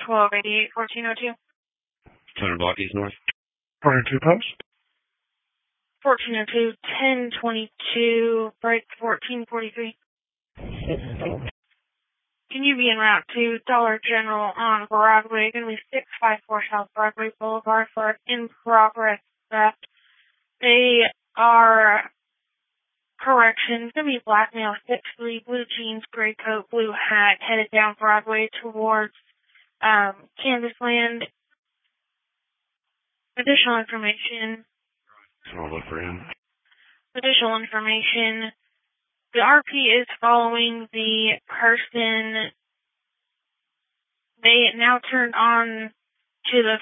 1288, 1402. 200 block east north. 22 post. 1402, 1022, break 1443. Can you be en route to Dollar General on Broadway? Going to be 654 South Broadway Boulevard for in-progress theft. They are corrections. Going to be black male, 6'3", blue jeans, gray coat, blue hat, headed down Broadway towards Canvasland. Additional information. I'll look for him. Additional information. The RP is following the person. They now turned on to the.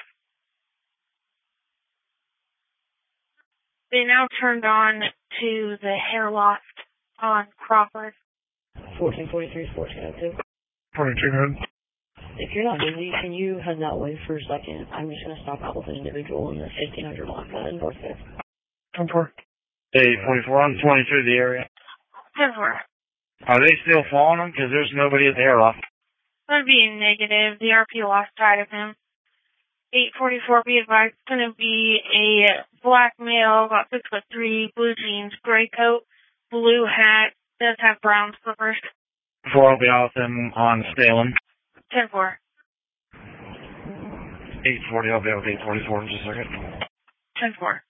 They now turned on to the hair loft on Crawford. 1443, 1402. 22 good. If you're not busy, can you head that way for a second? I'm just going to stop out with an individual in the 1500 block north there. 10-4. Hey, 44, I'm 23 the area. 10-4. Are they still following him? Because there's nobody at the airlock. That would be negative. The RP lost sight of him. 844, be advised, it's going to be a black male, about 6'3", blue jeans, gray coat, blue hat, does have brown slippers. 4, I'll be out with him on Stalin. 10-4. 840, I'll be out with 844 in just a second. 10-4.